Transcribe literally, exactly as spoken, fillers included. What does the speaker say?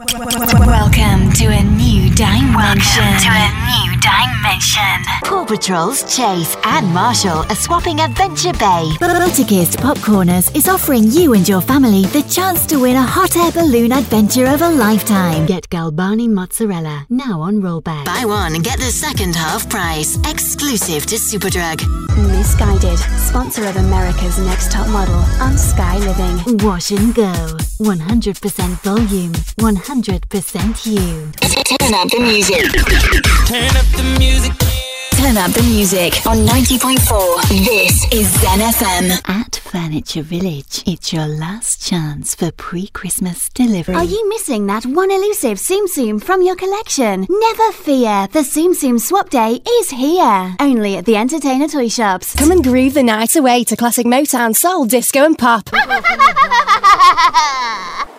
Welcome to a new dimension. Welcome to a new dimension. Paw Patrol's Chase and Marshall are swapping Adventure Bay. Butterkist Popcorners is offering you and your family the chance to win a hot air balloon adventure of a lifetime. Get Galbani mozzarella, now on rollback. Buy one and get the second half price. Exclusive to Superdrug. Misguided, sponsor of America's Next Top Model on Sky Living. Wash and Go. one hundred percent volume, one hundred percent hue. Turn up the music. Turn up the music. Turn up the music on ninety point four. This is Zen F M. At Furniture Village, it's your last chance for pre-Christmas delivery. Are you missing that one elusive Tsum Tsum from your collection? Never fear, the Tsum Tsum Swap Day is here. Only at the Entertainer Toy Shops. Come and groove the night away to classic Motown, soul, disco and pop.